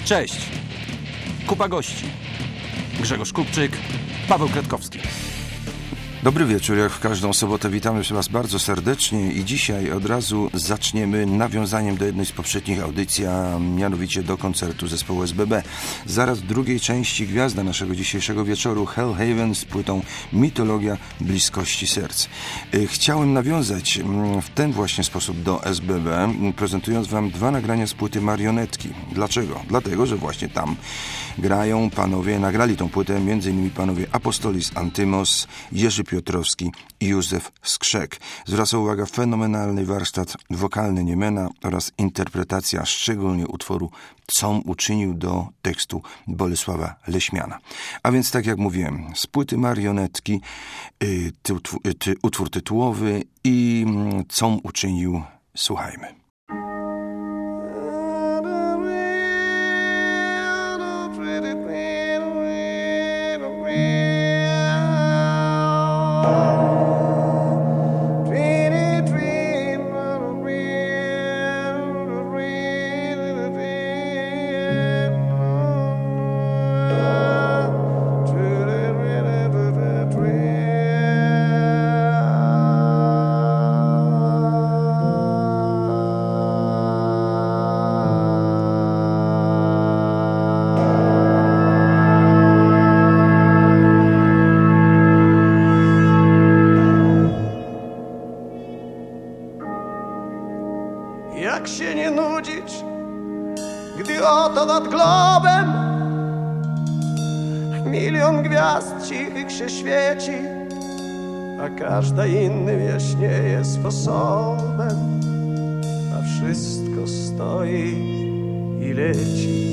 Cześć. Kupa gości. Grzegorz Kupczyk, Paweł Kredkowski. Dobry wieczór, jak w każdą sobotę witamy Was bardzo serdecznie i dzisiaj od razu zaczniemy nawiązaniem do jednej z poprzednich audycji, a mianowicie do koncertu zespołu SBB. Zaraz w drugiej części gwiazda naszego dzisiejszego wieczoru Hellhaven z płytą Mitologia Bliskości Serc. Chciałem nawiązać w ten właśnie sposób do SBB, prezentując Wam dwa nagrania z płyty Marionetki. Dlaczego? Dlatego, że właśnie tam grają panowie, nagrali tą płytę m.in. panowie Apostolis Antymos, Jerzy Piotrowski i Józef Skrzek. Zwraca uwagę fenomenalny warsztat wokalny Niemena oraz interpretacja szczególnie utworu "Com uczynił" do tekstu Bolesława Leśmiana. A więc tak jak mówiłem, z płyty Marionetki utwór tytułowy i "Com uczynił" słuchajmy. Jak się nie nudzić, gdy oto nad globem milion gwiazd cichych się świeci, a każda innym jaśnieje sposobem, a wszystko stoi i leci.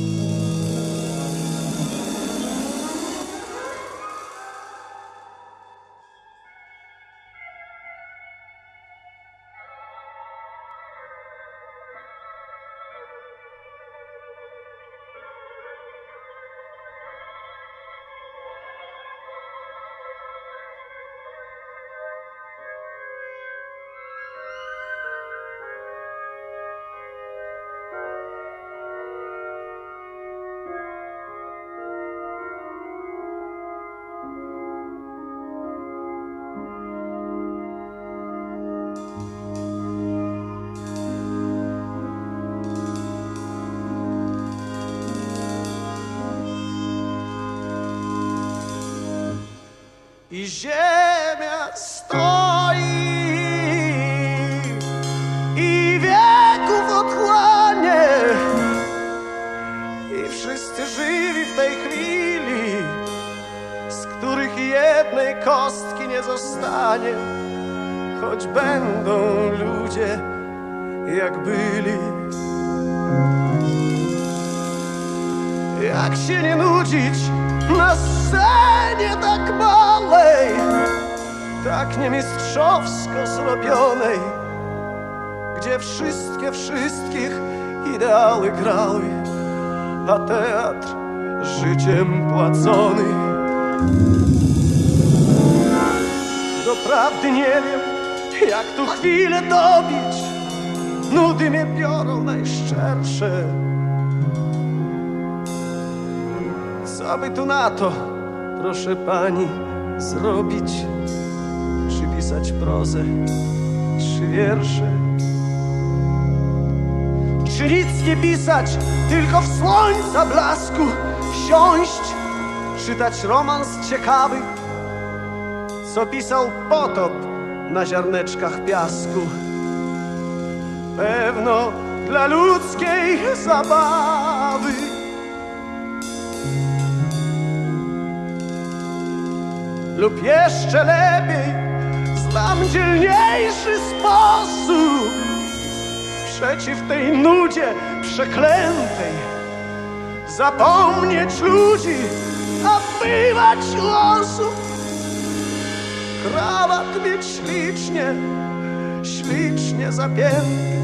I ziemia stoi i wieków otchłanie, i wszyscy żywi w tej chwili, z których jednej kostki nie zostanie, choć będą ludzie jak byli. Jak się nie nudzić na scenie tak małej, tak niemistrzowsko zrobionej, gdzie wszystkie wszystkich ideały grały, a teatr życiem płacony. Doprawdy nie wiem, jak tu chwilę dobić, nudy mnie biorą najszczersze. Co by tu na to, proszę pani, zrobić? Czy pisać prozę, czy wiersze? Czy nic nie pisać, tylko w słońca blasku siąść, czytać romans ciekawy, co pisał Potop na ziarneczkach piasku? Pewno dla ludzkiej zabawy. Lub jeszcze lepiej, znam dzielniejszy sposób przeciw tej nudzie przeklętej. Zapomnieć ludzi, a bywać osób. Krawat mieć ślicznie, ślicznie zapięty.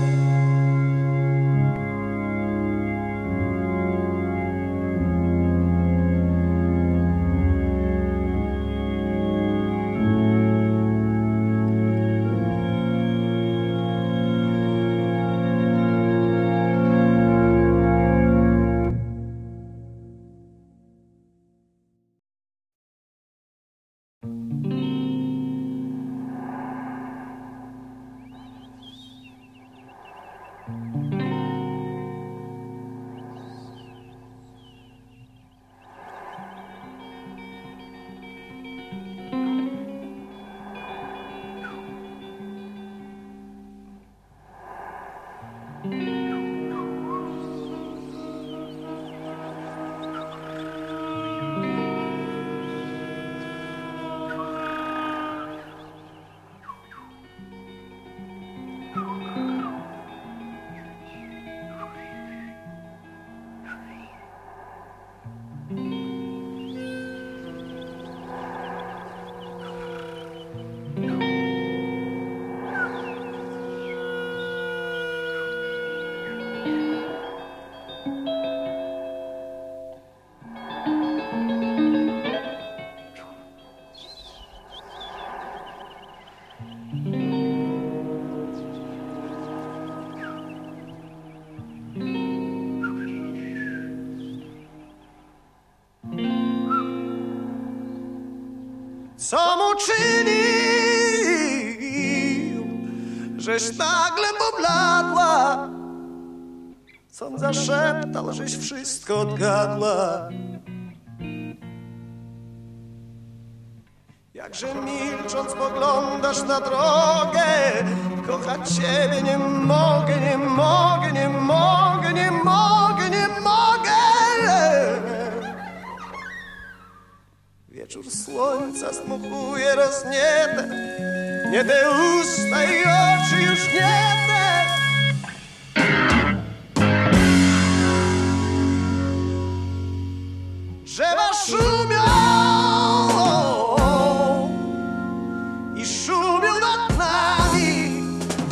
Co mu czynił, żeś nagle pobladła? Co on zaszeptał, żeś wszystko odgadła? Jakże milcząc poglądasz na drogę, kochać ciebie nie mogę, nie mogę, nie mogę, nie mogę, nie mogę. Wieczór słońca zdmuchuje rozniete, nie te usta i oczy już nie te. Drzewa szumią i szumią nad nami,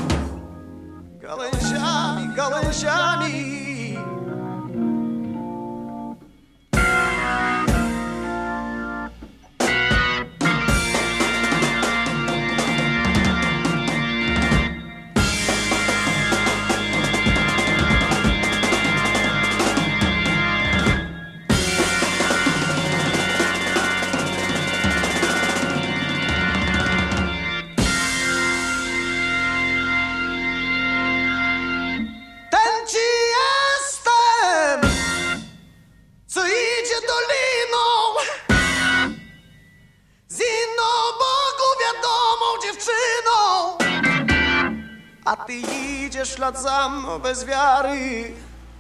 gałęziami, gałęziami. A ty idziesz ślad za mną bez wiary,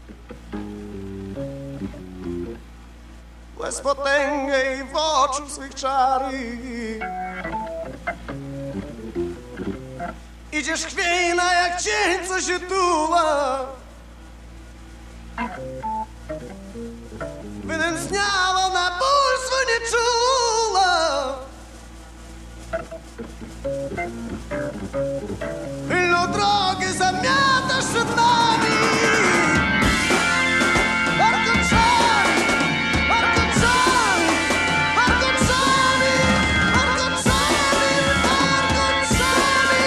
bez potęgę i w oczu swych czary. Idziesz chwiejna jak cień, co się tuła, wynędzniała na ból swój nie czuła. Tylną drogę zamiatasz przed nami. Warkocami, warkocami, warkocami, warkocami, warkocami.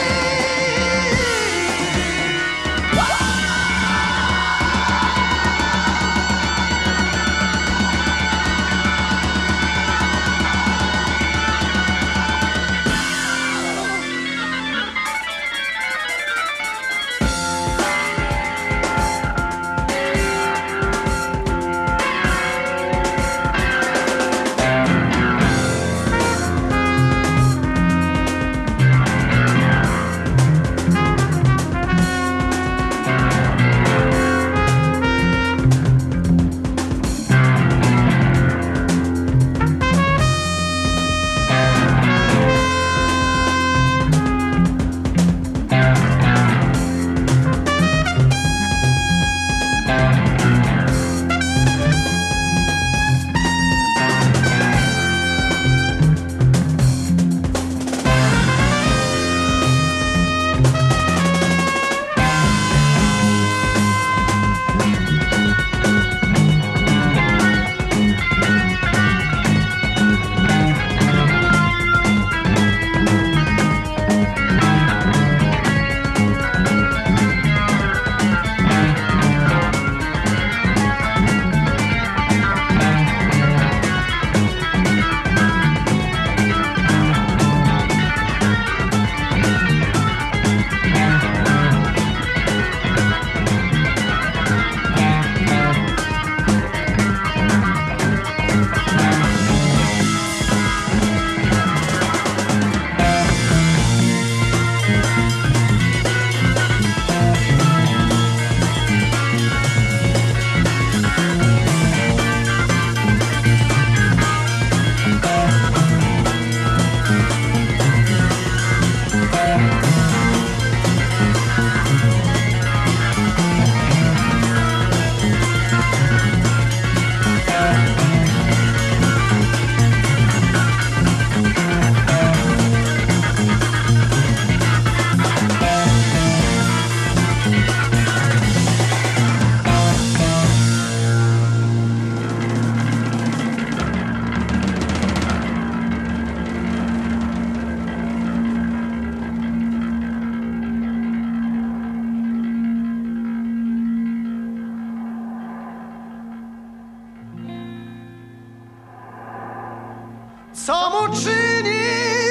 co mu czyni,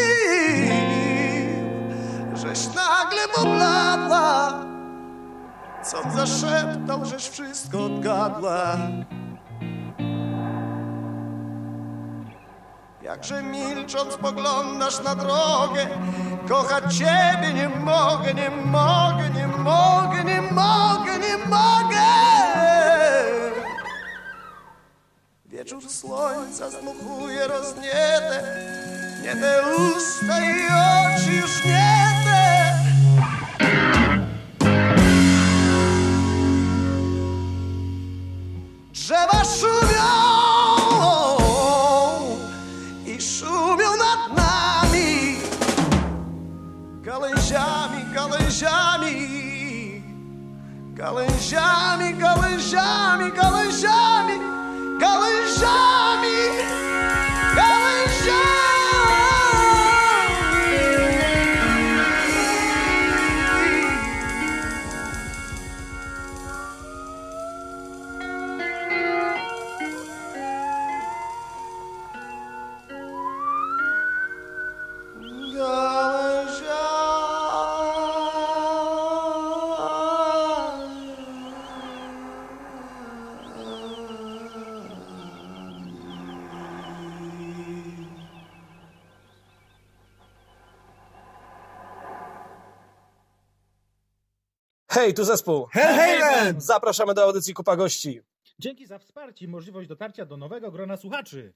żeś nagle pobladła, co zaszeptał, żeś wszystko odgadła. Jakże milcząc poglądasz na drogę, kochać ciebie nie mogę, nie mogę, nie mogę, nie mogę, nie mogę. Wieczór słońca zdmuchuje rozniete, nie te usta i oczy już nie te. Drzewa szumią i szumią nad nami, gałęziami, gałęziami, gałęziami, gałęziami, gałęziami, gałęziami, gałęziami. Hej, tu zespół Hellhaven! Zapraszamy do audycji Kupa Gości. Dzięki za wsparcie i możliwość dotarcia do nowego grona słuchaczy.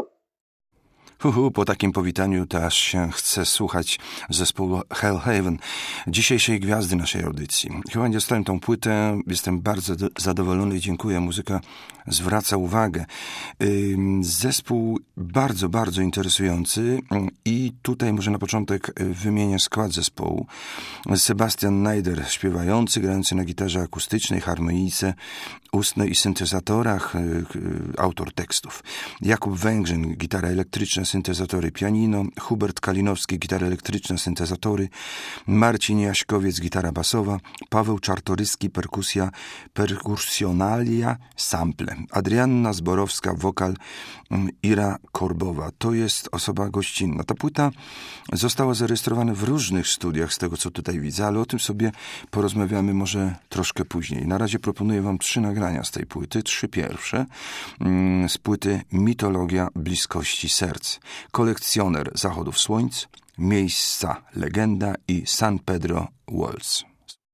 Po takim powitaniu to aż się chce słuchać zespołu Hellhaven, dzisiejszej gwiazdy naszej audycji. Chyba nie dostałem tą płytę, jestem bardzo zadowolony i dziękuję. Muzyka zwraca uwagę. Zespół bardzo, bardzo interesujący i tutaj może na początek wymienię skład zespołu. Sebastian Najder śpiewający, grający na gitarze akustycznej, harmonijce ustnej i syntezatorach, autor tekstów. Jakub Węgrzyn, gitara elektryczna, syntezatory, pianino. Hubert Kalinowski, gitara elektryczna, syntezatory. Marcin Jaśkowiec, gitara basowa. Paweł Czartoryski, perkusja, perkusjonalia, sample. Adrianna Zborowska, wokal. Ira Korbowa. To jest osoba gościnna. Ta płyta została zarejestrowana w różnych studiach, z tego co tutaj widzę, ale o tym sobie porozmawiamy może troszkę później. Na razie proponuję wam 3 nagrania z tej płyty, 3 pierwsze, z płyty Mitologia bliskości serc. Kolekcjoner zachodów słońc, Miejsca legenda i San Pedro Waltz.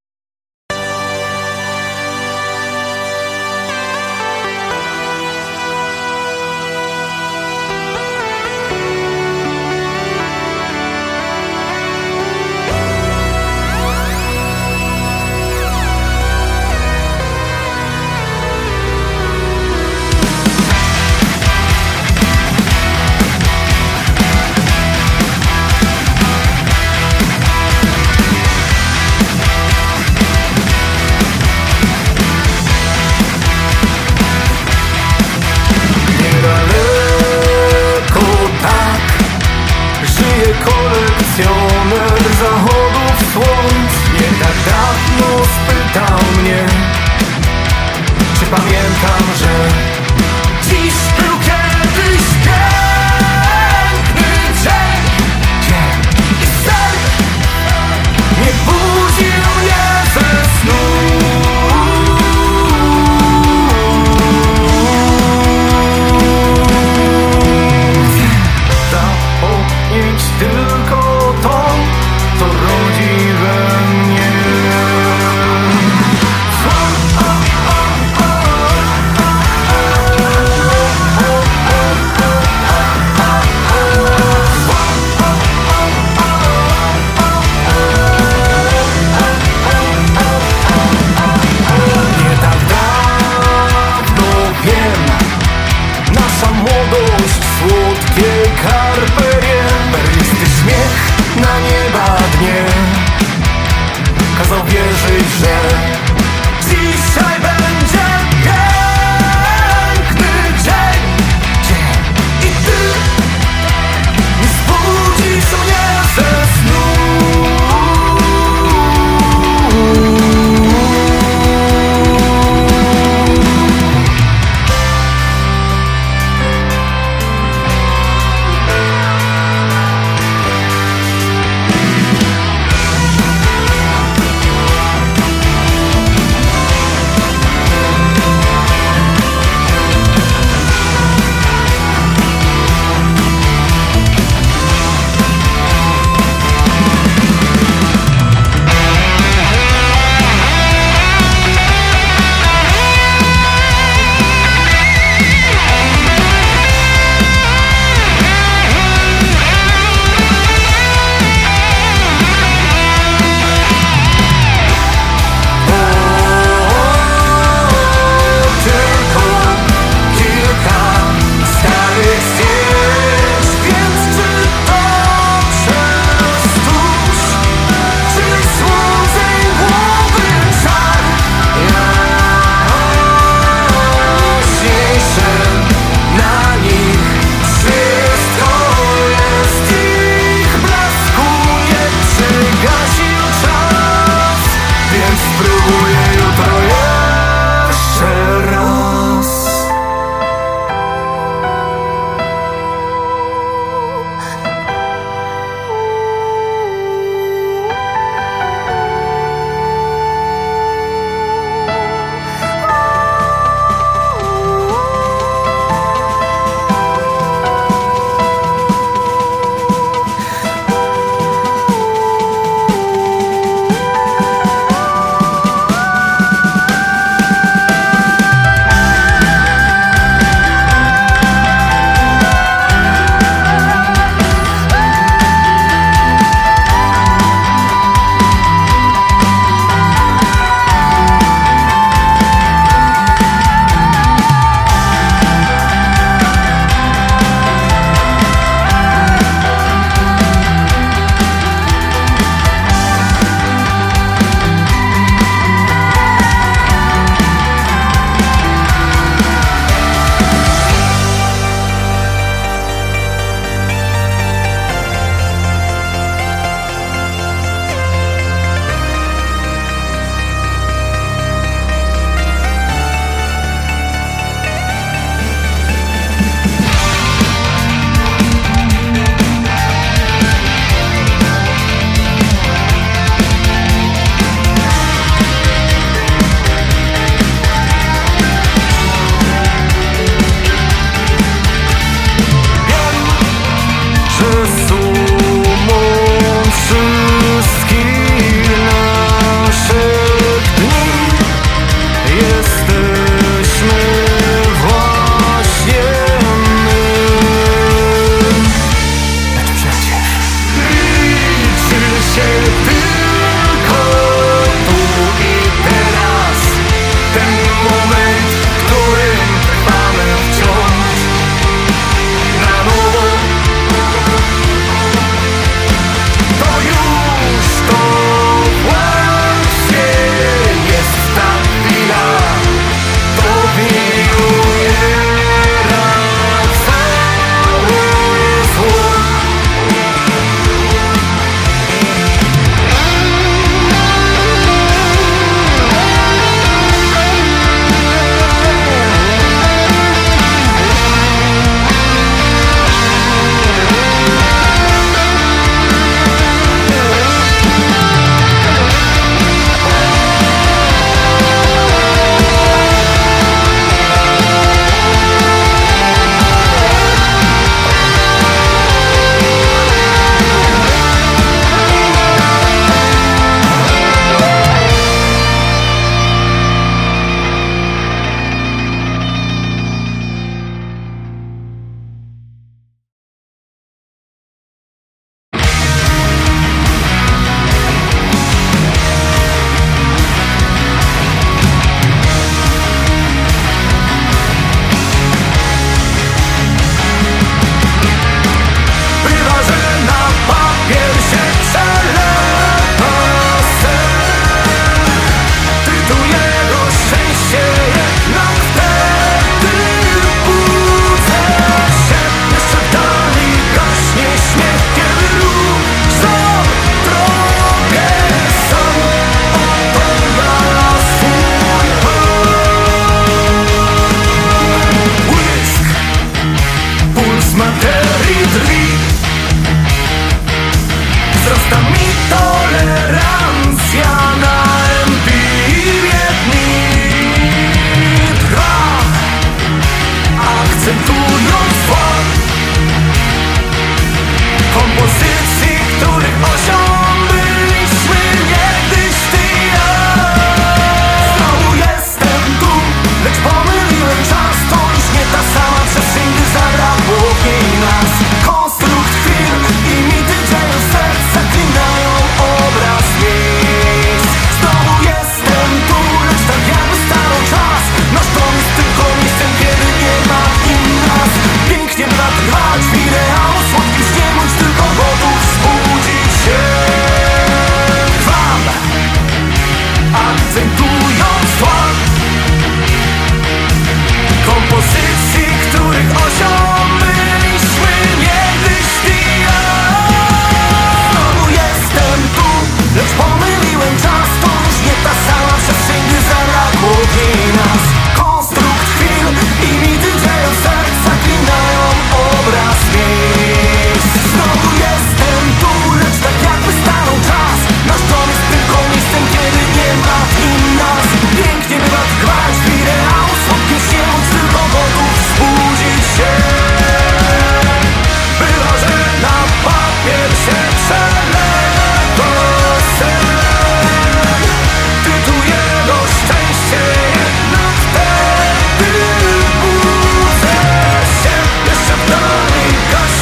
Kolekcjoner zachodów słońc nie tak dawno spytał mnie, czy pamiętam, że dziś był kiedyś piękny dzień i sen nie budził mnie ze snu. Zapomnieć tylko to, co rodzi we mnie. Nie tak dawno wiem, nasza młodość, słodkie carpe diem, perlisty śmiech na nieba dnie kazał wierzyć, że dzisiaj będzie piękny dzień i ty nie zbudzisz mnie ze snu.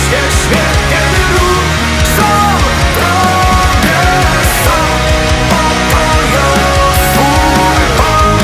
się śmiech, kiedy ruch sam drogę sam pokoją swój pan.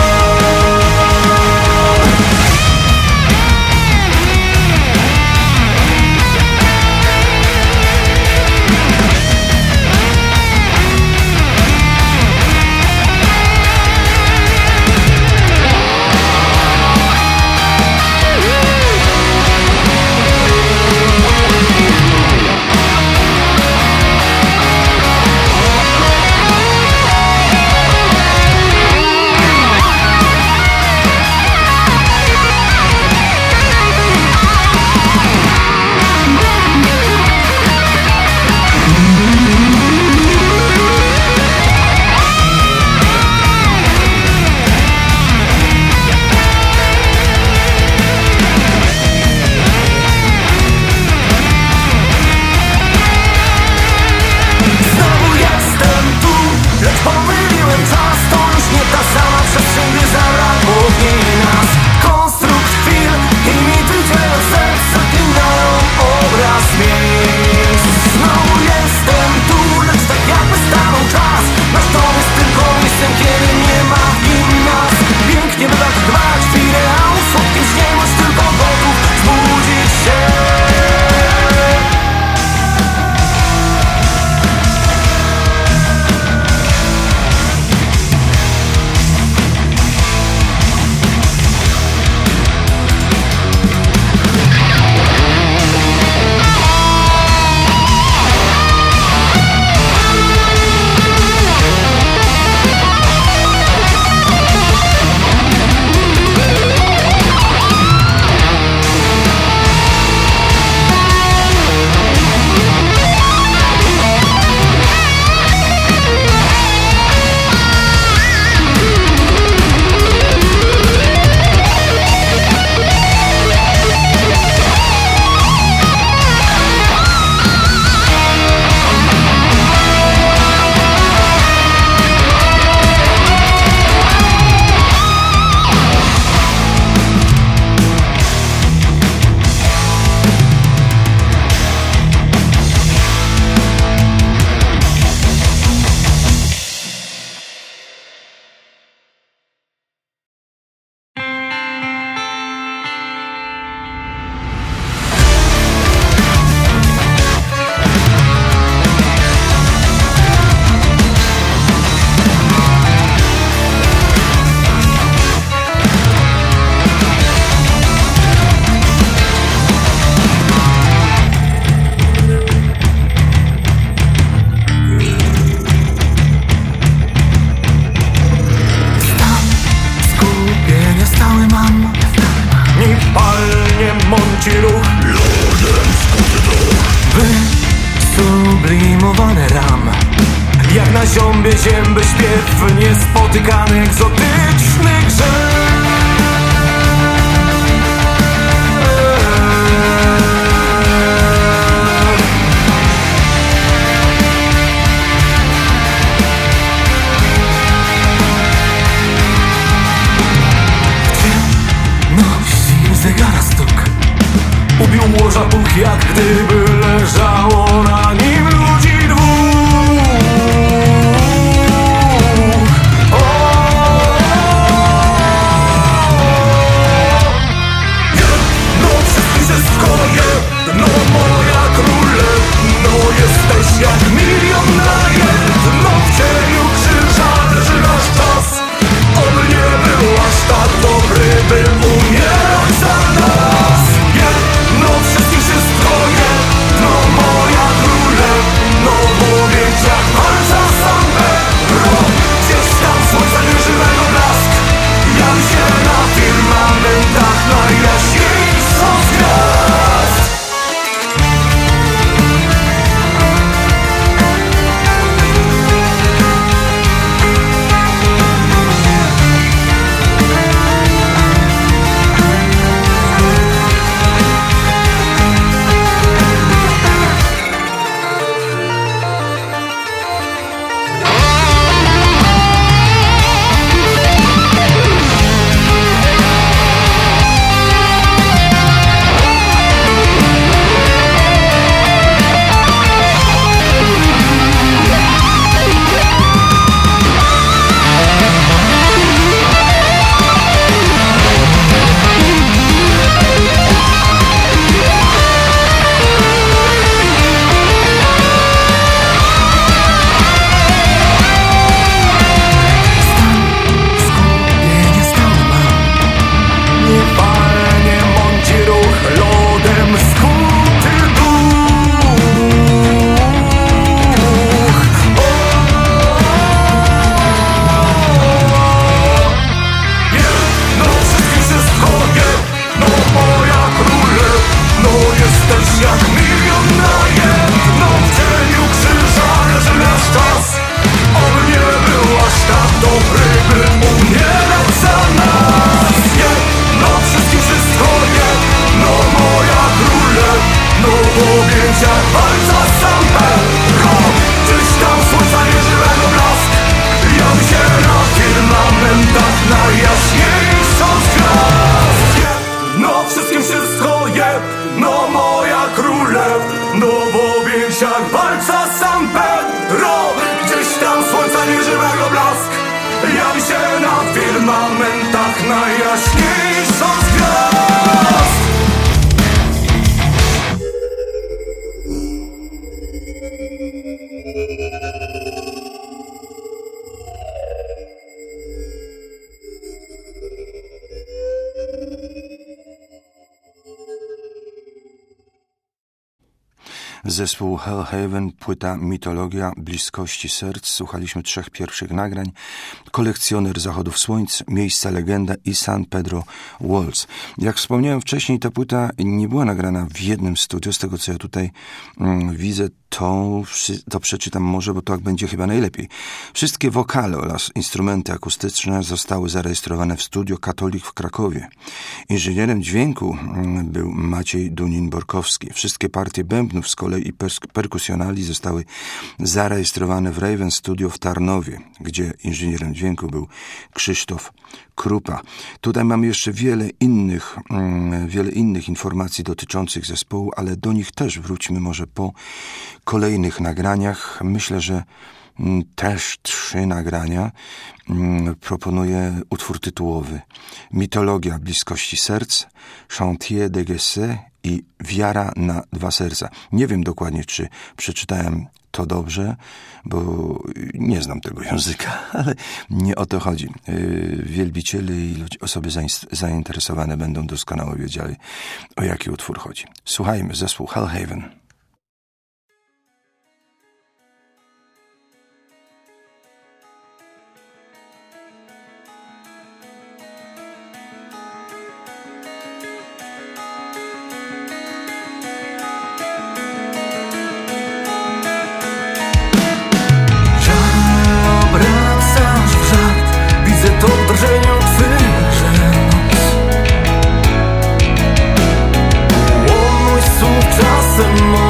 Znowu jestem tu, lecz pomyliłem czas. To już nie ta sama przestrzeń, gdy zabrakło w niej nas. Konstrukt chwil i mity dzieła serc zaklinają obraz miejsc. Znowu jestem tu, lecz tak jakby stanął czas. Nasz dom jest tylko miejscem, kiedy nie ma w nim nas. Pięknie by tak dbać w ideału, słodkim śnie masz tylko gotów zbudzić się. Wysublimowany ram, jak na ziąbie zięby śpiew, niespotykany, egzotyczny grzech. Ciemności zegara stuk ubił łoża puch, jak gdyby leżało na nim ludzi dwóch. Jedno wszystko jedno, moja królewno, jesteś jak milion na jedno. W cieniu krzyża leży nasz czas. On nie był aż tak dobry, by umierać za nas. Jedno wszystko jedno. Zespół Hellhaven, płyta Mitologia bliskości serc. Słuchaliśmy 3 pierwszych nagrań. Kolekcjoner zachodów słońc, Miejsca legenda i San Pedro Waltz. Jak wspomniałem wcześniej, ta płyta nie była nagrana w jednym studiu. Z tego, co ja tutaj widzę, to przeczytam może, bo tak będzie chyba najlepiej. Wszystkie wokale oraz instrumenty akustyczne zostały zarejestrowane w studio Katolik w Krakowie. Inżynierem dźwięku był Maciej Dunin-Borkowski. Wszystkie partie bębnów z kolei i perkusjonali zostały zarejestrowane w Raven Studio w Tarnowie, gdzie inżynierem dźwięku był Krzysztof Krupa. Tutaj mamy jeszcze wiele innych informacji dotyczących zespołu, ale do nich też wróćmy może po kolejnych nagraniach. Myślę, że też 3 nagrania. Proponuję utwór tytułowy Mitologia bliskości serc, Chantier de Gessé i Wiara na 2 serca. Nie wiem dokładnie, czy przeczytałem to dobrze, bo nie znam tego języka, ale nie o to chodzi. Wielbiciele i osoby zainteresowane będą doskonale wiedzieli, o jaki utwór chodzi. Słuchajmy, zespół Hellhaven. To w drżeniu twych ręk. Łomność słów czasem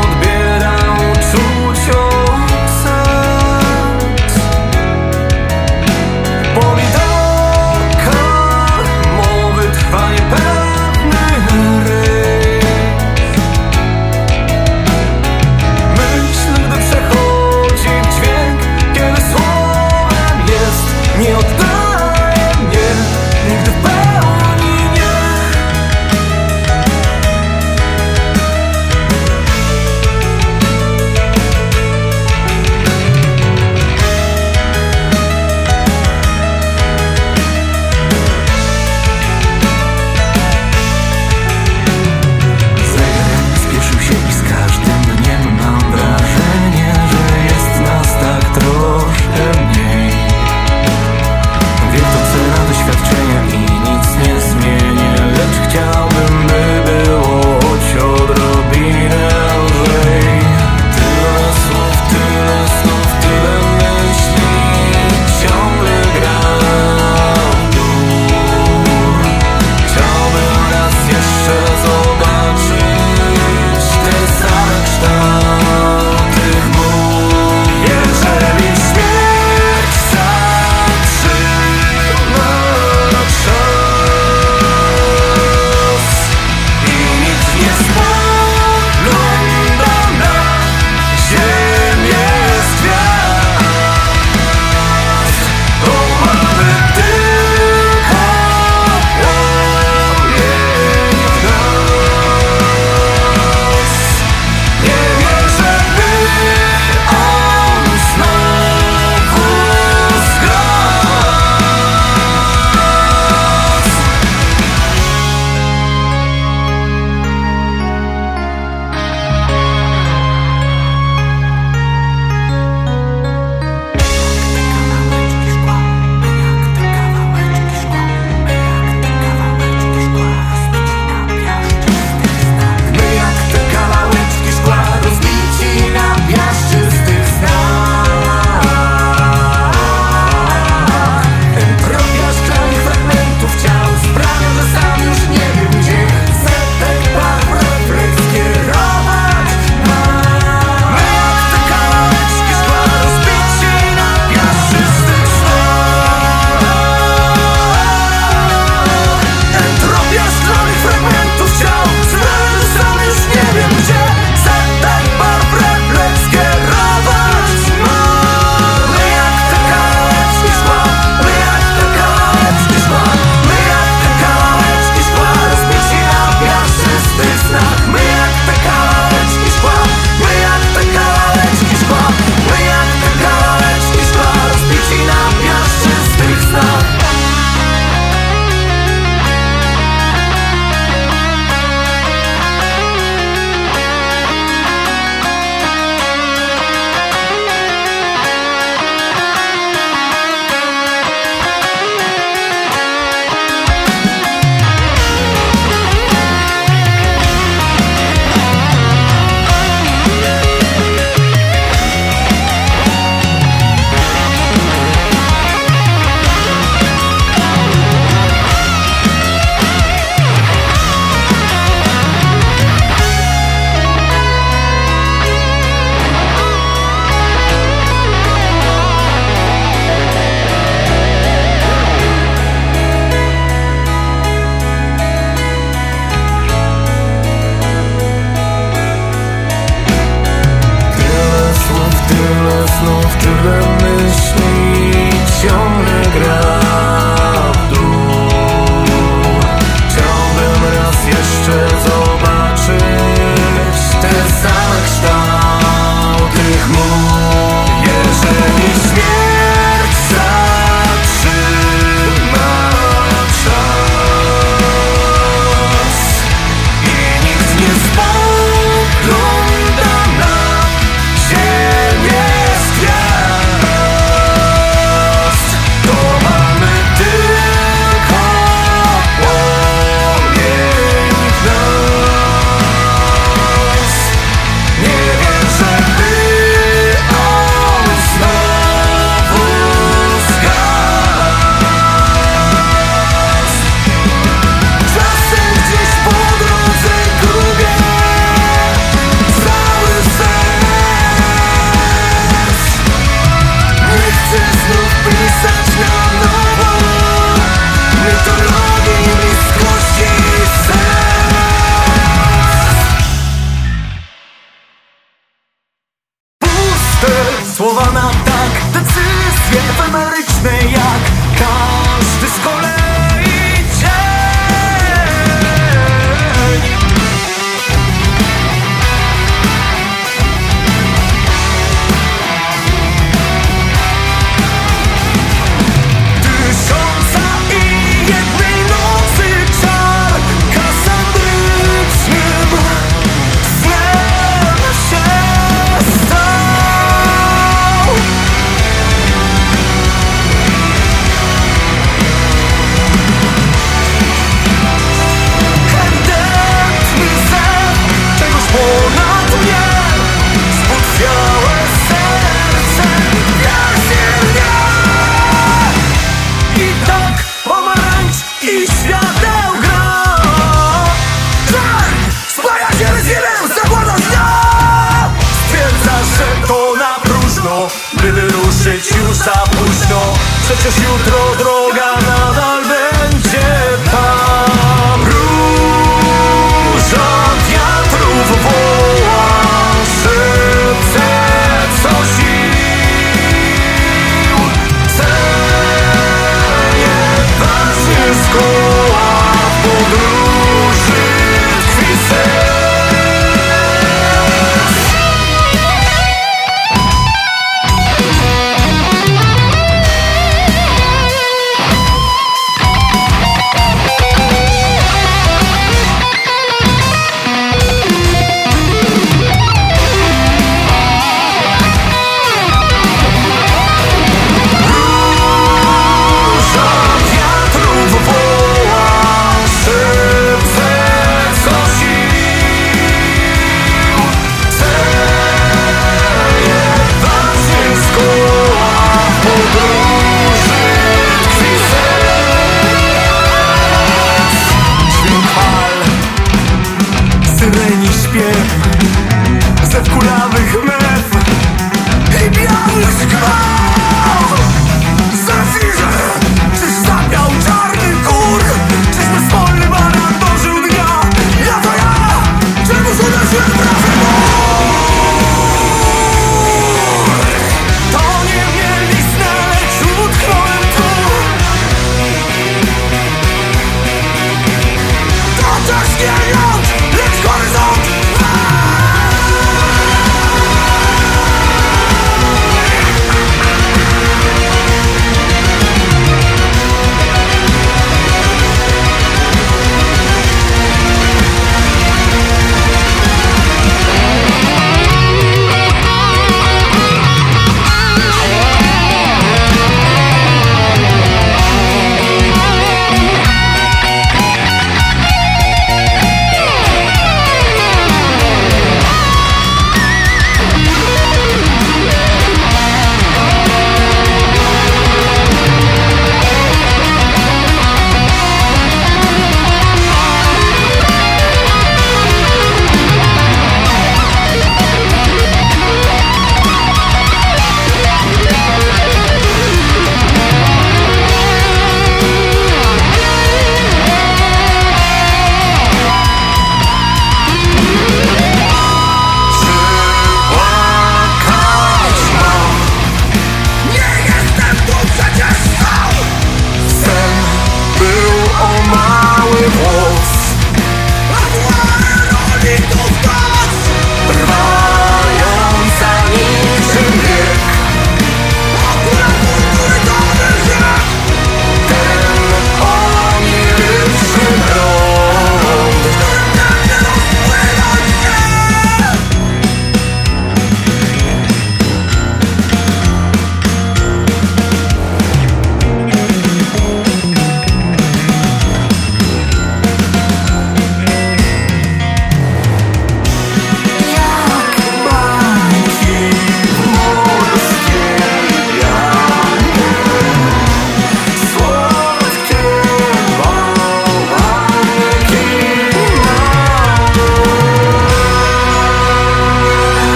przecież jutro droga nadal będzie tam. Róża wiatrów woła, szepce co sił. Cenie ważny szkoła w podróży tkwi sens.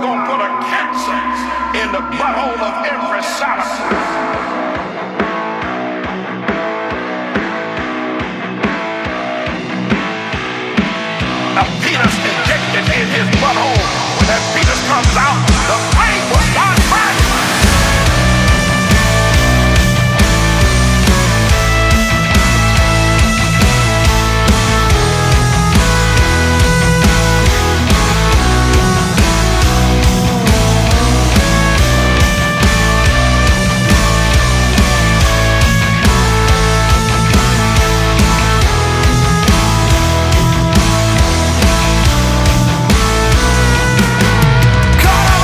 gonna put a cancer in the butthole of every sodomite. A penis injected in his butthole. When that penis comes out, the flame will start burning. Caught up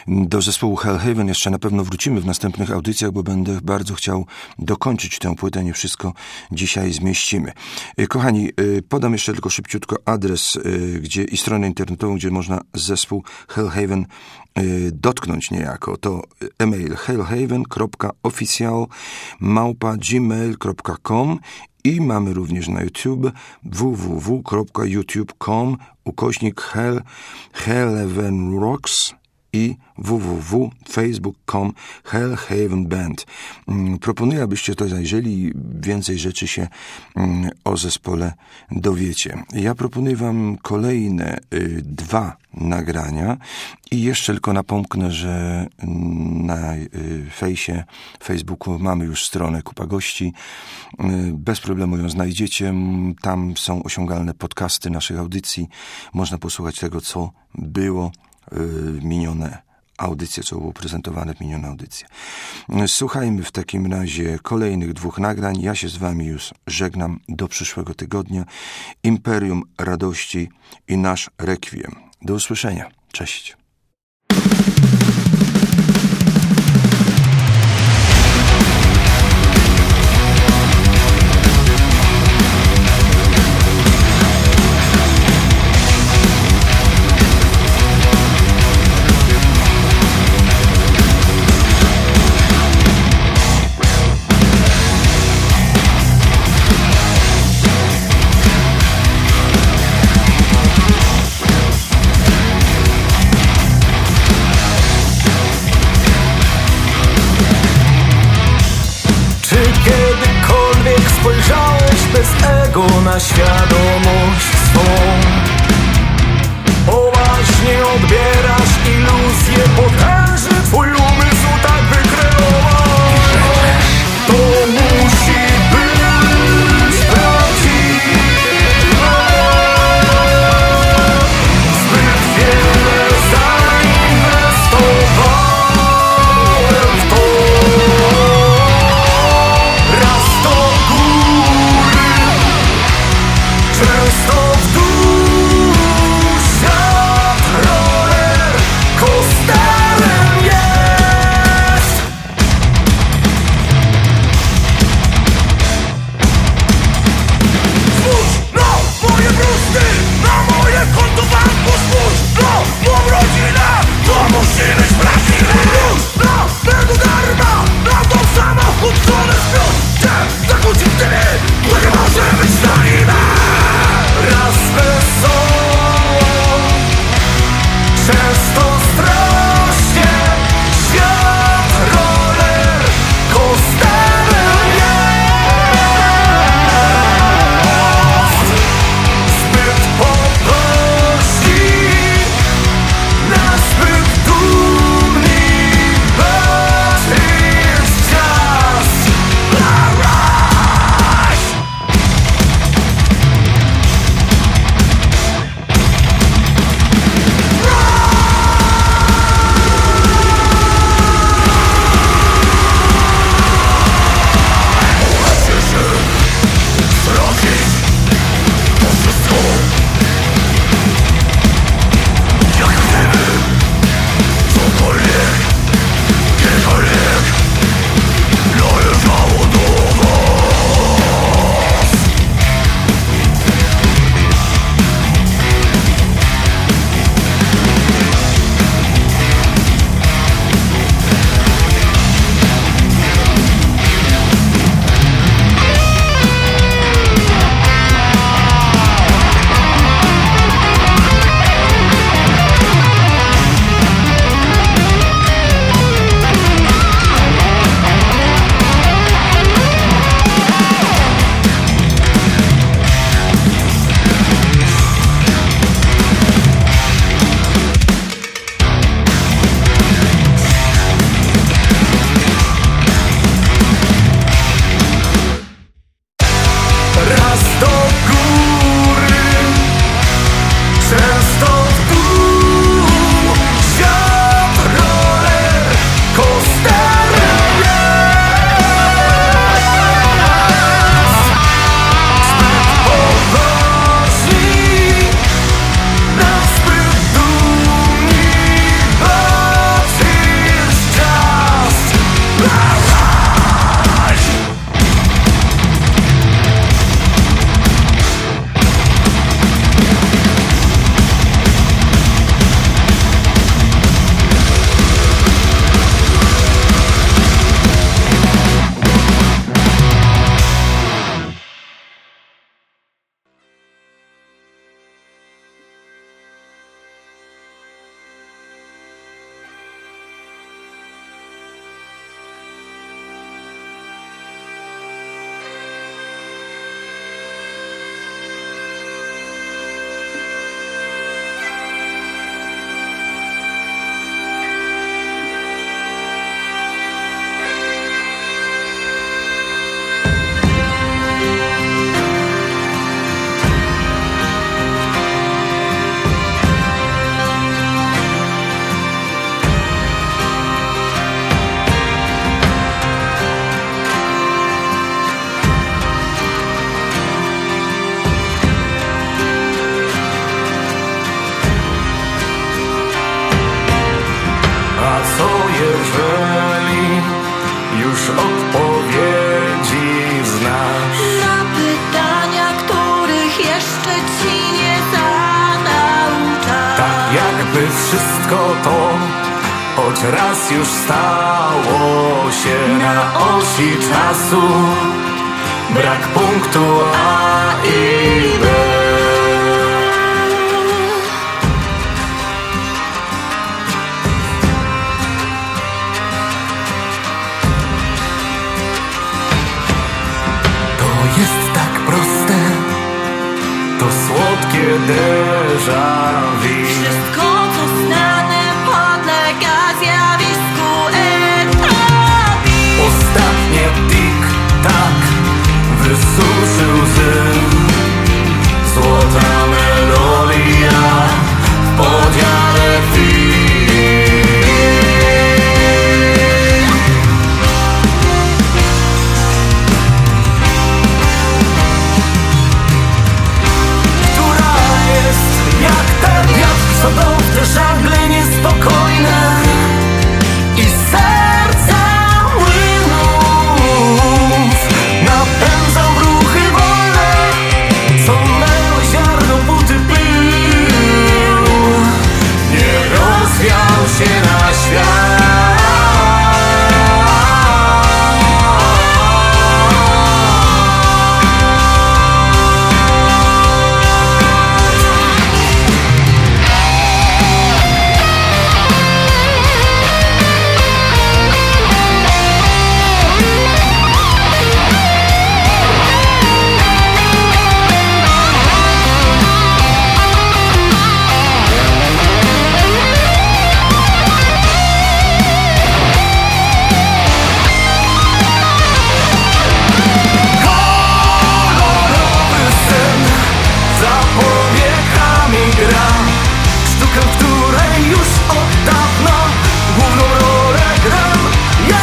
Do zespołu Hellhaven jeszcze na pewno wrócimy w następnych audycjach, bo będę bardzo chciał dokończyć tę płytę, nie wszystko dzisiaj zmieścimy. Kochani, podam jeszcze tylko szybciutko adres i stronę internetową, gdzie można zespół Hellhaven dotknąć niejako. To e-mail hellhaven.official@gmail.com i mamy również na YouTube www.youtube.com/Hellhaven Rocks i www.facebook.com Hellhaven Band. Proponuję, abyście to zajrzeli i więcej rzeczy się o zespole dowiecie. Ja proponuję wam kolejne 2 nagrania i jeszcze tylko napomknę, że na Facebooku mamy już stronę Kupa Gości. Bez problemu ją znajdziecie. Tam są osiągalne podcasty naszych audycji. Można posłuchać tego, co było minione audycje, co było prezentowane w minione audycje. Słuchajmy w takim razie kolejnych 2 nagrań. Ja się z wami już żegnam do przyszłego tygodnia. Imperium Radości i nasz Requiem. Do usłyszenia. Cześć. Bez ego na świadomość swą poważnie odbierasz iluzję potęży. Twój umysł tak wykreował. To musi być prawdziwe. Zbyt wiele zainwestowałem w to. Raz to często w dół siadł roller coaster. co jeżeli już odpowiedzi znasz? Na pytania, których jeszcze ci nie zanauczam. Tak jakby wszystko to choć raz już stało się na osi czasu. Brak punktu A i B. To jest tak proste, to słodkie déjà vu. Wszystko, co znane, podlega zjawisku entropii. Ostatnie tik-tak wysuszy łzy. Złota melodia w podziale chwil, która jest jak ten wiatr, co dął w te żagle niespokojne i serca młynów napędzał w ruchy wolne, co męły ziarno buty pył. Nie rozwiał się na świat. Kolorowy sen za powiekami gra. Sztukę, w której już od dawna główną rolę gram. Ja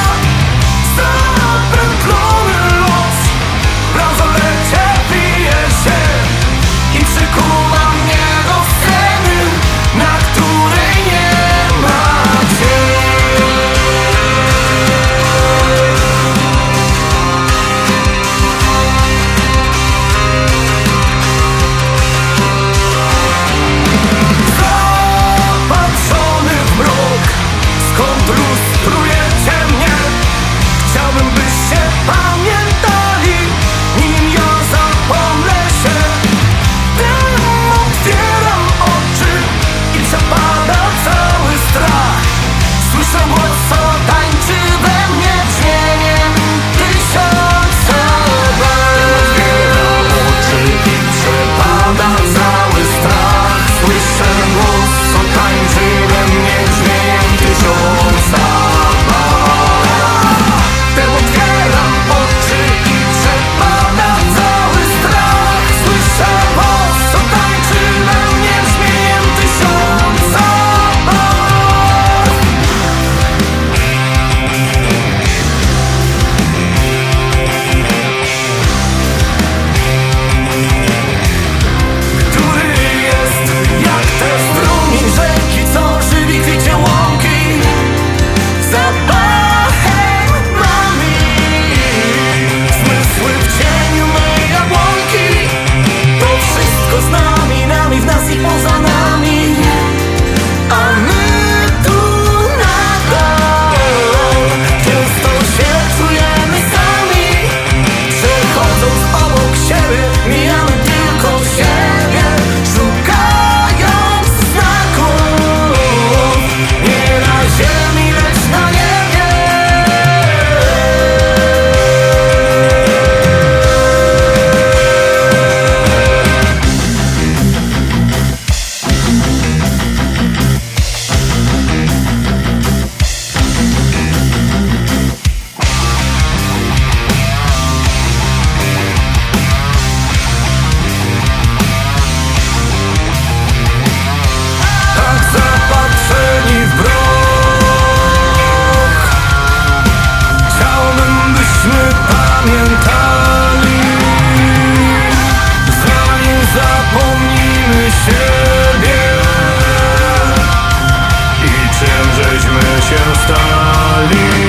zapętlony los w bransolecie bije się i przykuwa mnie do sceny, na której nie ma cię. Zapatrzony w mrok, skąd lustrujecie mnie? Chciałbym, byście pamiętali, nim ja zapomnę się. Gdym otwieram oczy i przepada cały strach, słyszę głos, co tańczy we mnie dźwiękiem tysiąca barw. Otwieram oczy i przepada cały strach, słyszę głos, co tańczy we mnie dźwiękiem tysiąca barw. Berlin.